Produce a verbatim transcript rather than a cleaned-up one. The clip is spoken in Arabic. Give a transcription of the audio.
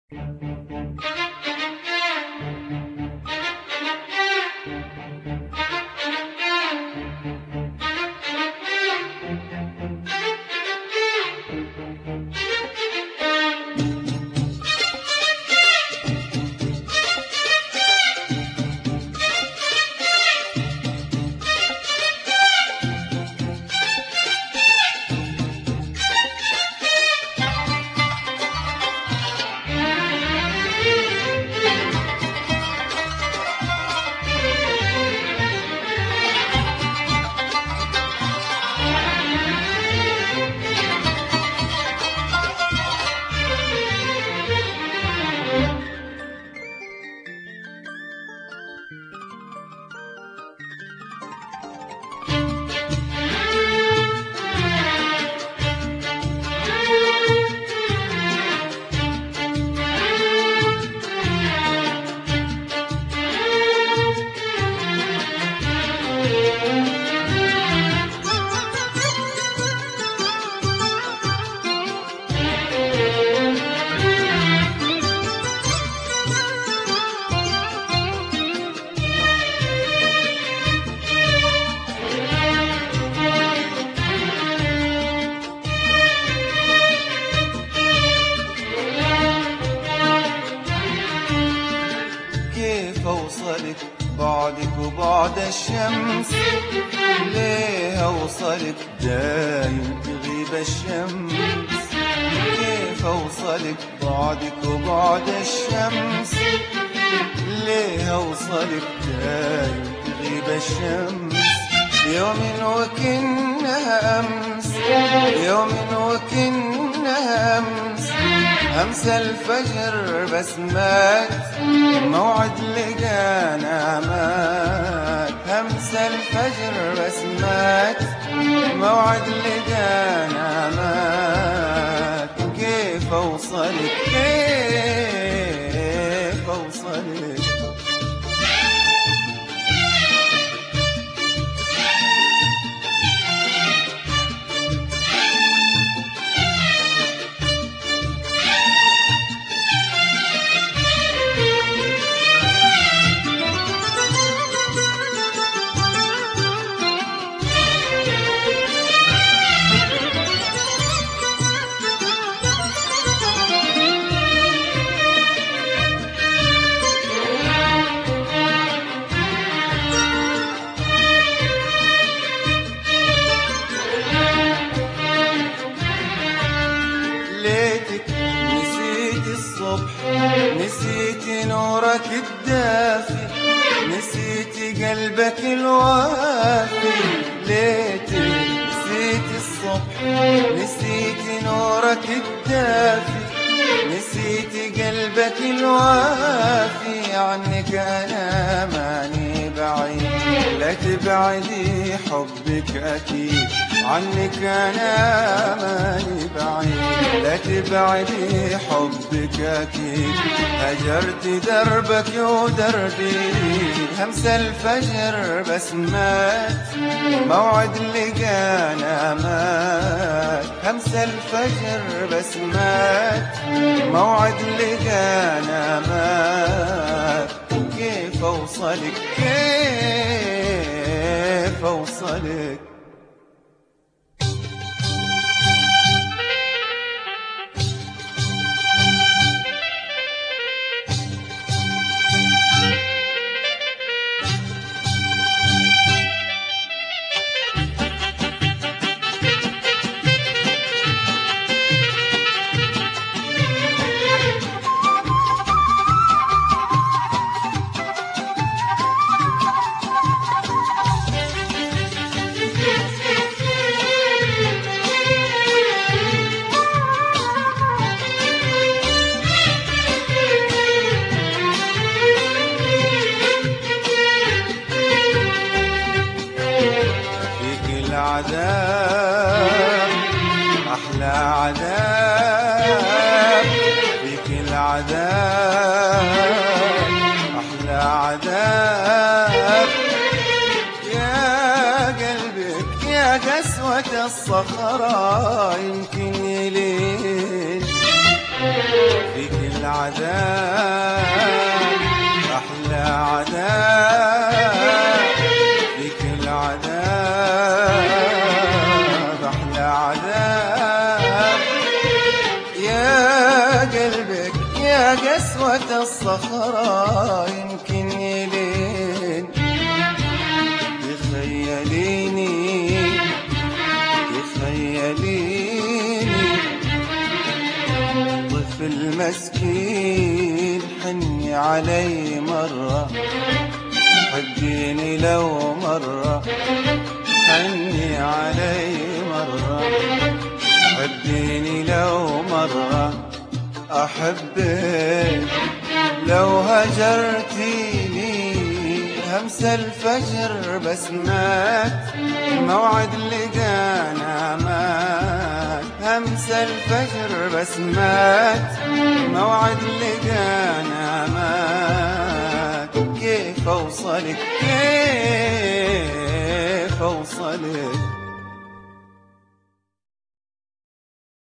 كيف أوصلك بعدك وبعد الشمس؟ ليه أوصلك دايم تغيب الشمس؟ كيف أوصلك بعدك وبعد الشمس؟ ليه أوصلك دايم تغيب الشمس؟ يوم وكنها أمس، يوم وكنها أمس، أمس الفجر بس مات، موعد لقانا مات. أمس الفجر بس مات، موعد لقانا مات. كيف أوصلك؟ كيف أوصلك؟ نسيتي نورك الدافي، نسيتي قلبك الوافي. ليتك نسيتي الصبح، نسيتي نورك الدافي، نسيتي قلبك الوافي. عنك أنا ماني بعيد، لا تبعدي حبك أكيد. عنك أنا ماني بعيد، لا تبعدي حبك أكيد. هجرت دربك ودربي، همس الفجر بس مات، موعد لقانا مات. همس الفجر بس مات، موعد لقانا مات. كيف أوصلك؟ كيف أوصلك؟ عذاب أحلى عذاب، فيك العذاب أحلى عذاب. يا قلبك يا قسوة الصخرة يمكن يلين، فيك العذاب عذاب أحلى عذاب فيك العذاب أحلى عذاب يا قلبك يا قسوة الصخرة يمكن يلين تخيليني تخيليني طفل مسكين حني علي مرة حبيني لو مرة حني علي مرة حبيني لو مرة أحبك لو هجرتيني همس الفجر بسمات موعد لقانا مات همس الفجر بسمات موعد لقانا مات كيف أوصلك كيف أوصلك